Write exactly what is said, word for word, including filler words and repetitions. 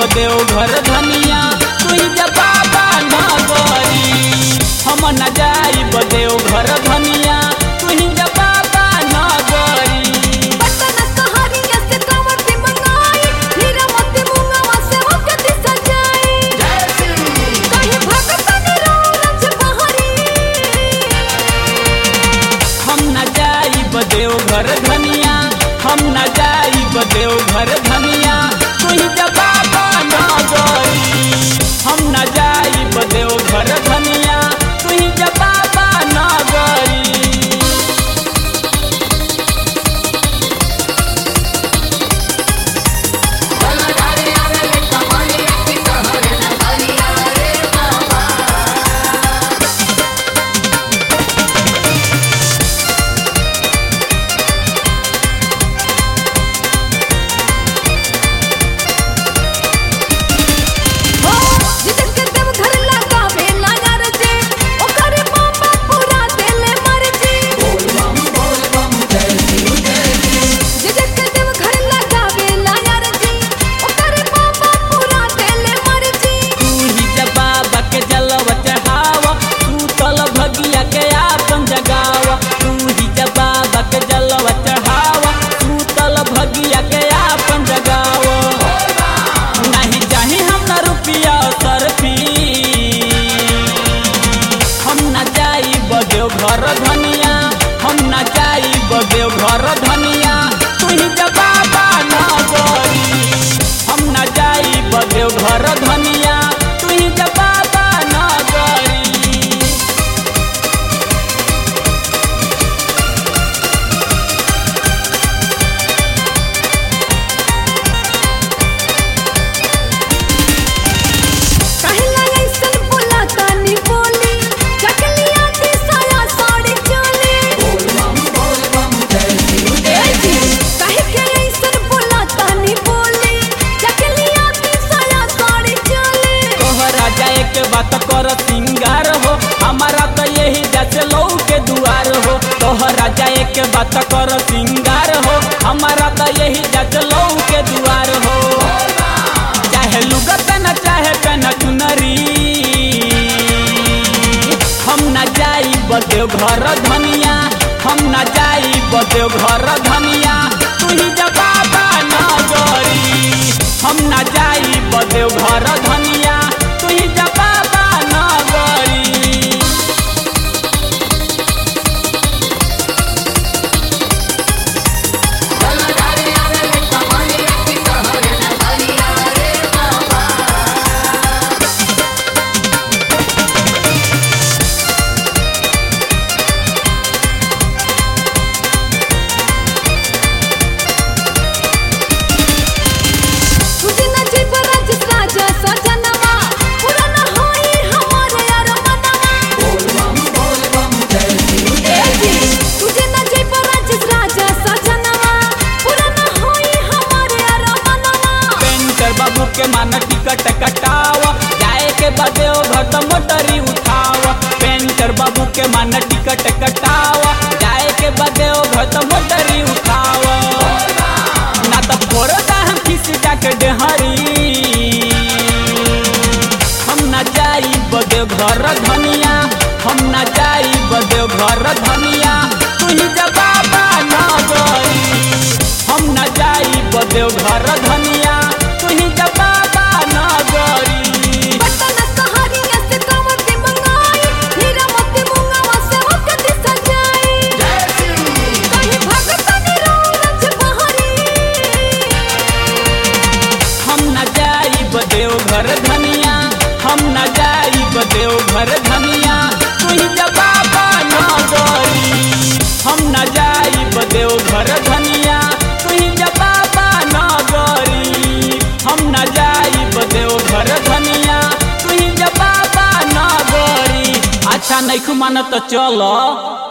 बदेव घर धनिया तुही जब बाबा नगरी हम न जाई बदेव घर धनिया तुही जब बाबा नगरी पटना सहरिया से कांवटी मंगाई हीरा मोती मुंगवा से होके सजाई कहीं भगत निरोरज बहरी हम न जाई बदेव घर धनिया हम न जाई बदेव घर धनिया तुही जब बाबा नगरी हम न जाई बदेव घर धनिया तुही जब बाबा नगरी जितन के देव घर लगावे लाया रजे ओकरे बाबा पूरा देले मर्जी जितन के देव घर लगावे लाया रजे ओकरे बाबा पूरा देले मर्जी तुही जब बाबा के जलवा चढ़ावा सूतल भगिया के आपन जगावा तुही जब बाबा के जलवा चढ़ावा सूतल भगिया के आपन जगावा नहीं चाही हम ना रुपया सरफी हम न जाई बदेव घर धनिया हम न जाई बदेव घर धनिया तुही जब बाबा नगरी हम न जाई बदेव घर धनिया तुही जब बाबा नगरी कहला ऐसन बोला तानी बोली चकलिया दी साया साड़ी चोली कहे के ऐसन बोला तानी बोली चकलिया दी साया साड़ी चोली तोहरा जाए के बात कर सिंगार हो हमारा तो यही जैसे लौ के दुआर हो तोहरा जाए के बात कर सिंगार हो हमारा तो यही जैसे लौ के दुआर हो चाहे लुगत न चाहे कन चुनरी हम न जाई बदेव घर धनिया हम न जाई बदेव घर धनिया तुही जब बाबा नगरी हम न जाई बदेव घर धनिया तुही जब बाबा नगरी तुझे न जीव राज राजा सजनवा पूरा न होई हमारे यार मनवा तुझे न जीव राज राजा सजनवा पूरा न होई हमारे यार मनवा पेंटर बाबू के मान टिकट कटावा जाए के बदेव घर त मोटरी उठावा पेंटर बाबू के मान टिकट कटावा जाए के बदेव घर त मोटरी उठावा ना त फोड़ता हम किसी जाके डेहरी हम न जाई बदेव घर धनिया हम न जाई बदेव घर धनिया तुही जब बाबा नगरी हम न जाई बदेव घर धनिया तुही जब बाबा नगरी पटना सहरिया से कांवटी मंगाई हीरा मोती मुंगवा से होके सजाई कहीं भगत निरोरज बहरी हम न जाई बदेव घर धनिया हम न जाई बदेव घर धनिया तुही जब बाबा नगरी हम न जाई बदेव घर धनिया तुही जब बाबा नगरी हम न जाई बदेव घर धनिया तुही जब बाबा नगरी अच्छा नहीं मानत चलो।